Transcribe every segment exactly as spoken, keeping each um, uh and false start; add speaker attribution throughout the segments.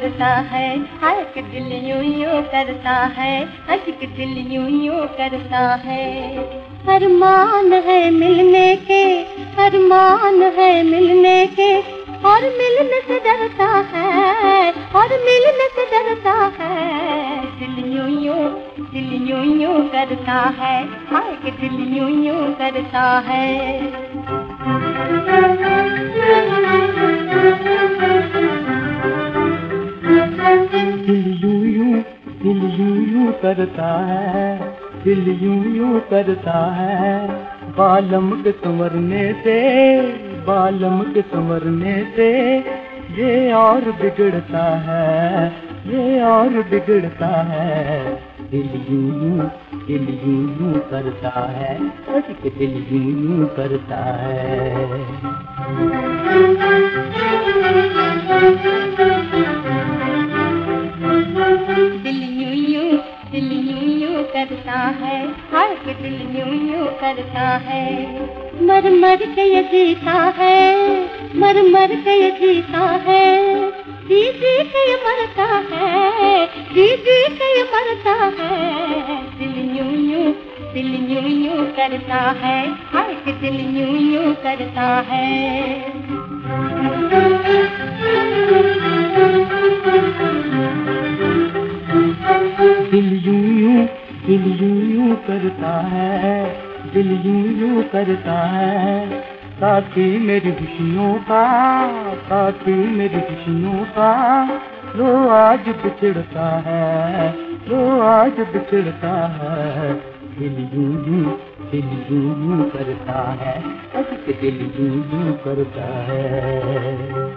Speaker 1: करता है, हाय कि दिल यूं यूं करता है, आज कि दिल यूं यूं करता है। अरमान है मिलने के, अरमान है मिलने के, और मिलने से डरता है, और मिलने से डरता है। दिल यूं यूं, दिल यूं यूं करता है, हाय कि दिल यूं यूं करता है।
Speaker 2: दिल यूं यूं, दिल यूं यूं करता है, दिल यूं यूं करता है। बालम के संवरने से, बालम के संवरने से ये और बिगड़ता है, ये और बिगड़ता है। दिल यूं यूं, दिल यूं यूं करता है, अजी दिल यूं यूं करता है।
Speaker 1: दिल यूं यूं, दिल यूं यूं करता है, हाय कि दिल यूं यूं करता है। मर मर के ये जीता है, मर मर के ये जीता है, जी जी के ये मरता है, जी जी के ये मरता है। दिल यूं यूं, दिल यूं यूं करता है, हाय कि दिल यूं यूं करता है।
Speaker 2: दिल यूं यूं, दिल यूं यूं करता है, दिल यूं यूं करता है। साथी मेरी खुशियों का, साथी मेरी खुशियों का, लो आज बिछड़ता है, लो आज बिछड़ता है। दिल यूं यूं, दिल यूं यूं करता है, अजी दिल यूं यूं करता है।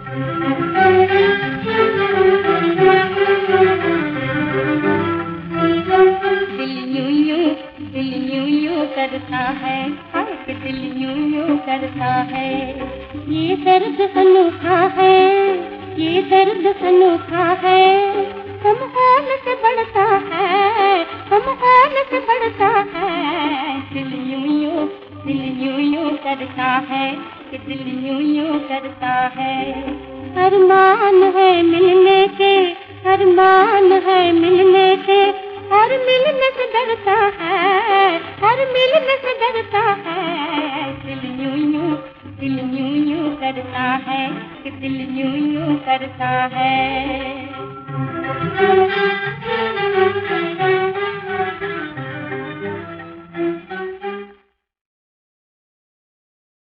Speaker 1: दिल यूं यूं, दिल यूं यूं करता है, हाय कि दिल यूं यूं करता है। ये दर्द अनोखा है, ये दर्द अनोखा है, हम होने से बढ़ता है, हम होने से बढ़ता है। दिल यूं यूं, दिल यूं यूं करता है, कि दिल यूं यूं करता है। अरमान है मिलने के, अरमान है मिलने के, और मिलने से डरता है, और मिलने से डरता है। दिल यूं यूं, दिल यूं यूं करता है, कि दिल यूं यूं करता है।